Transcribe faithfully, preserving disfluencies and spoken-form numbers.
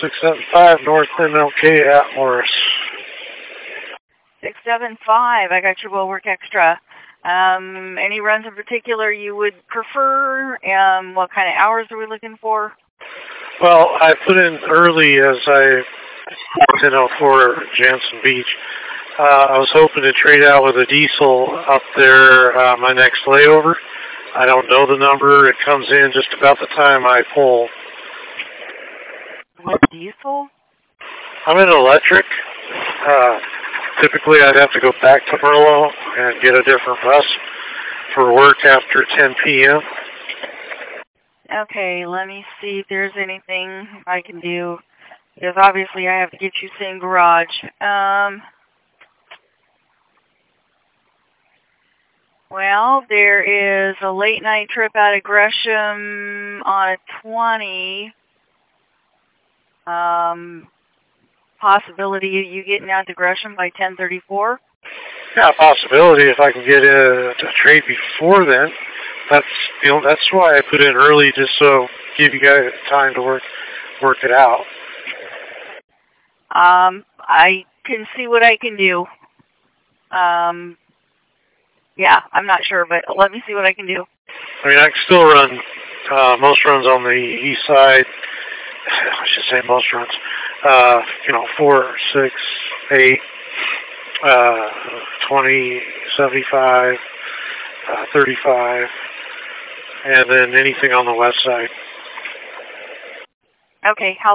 six seven five North M L K at Morris. six seven five, I got your Will Work Extra. Um, any runs in particular you would prefer? Um, what kind of hours are we looking for? Well, I put in early as I ten oh four Jansen Beach. Uh, I was hoping to trade out with a diesel up there uh, my next layover. I don't know the number. It comes in just about the time I pull. What diesel? I'm in electric. Uh, typically, I'd have to go back to Merlo and get a different bus for work after ten p.m. Okay, let me see if there's anything I can do, because obviously I have to get you same garage. Um, well, there is a late night trip out of Gresham on a twenty. Um, possibility of you getting out to Gresham by ten thirty-four? Yeah, a possibility if I can get a, a trade before then. That's you know that's why I put in early, just so give you guys time to work work it out. Um, I can see what I can do. Um, yeah, I'm not sure, but let me see what I can do. I mean, I can still run uh, most runs on the east side. I should say most runs. Uh, you know, four, six, eight, uh, twenty, seventy-five, uh, thirty-five, and then anything on the west side. Okay, how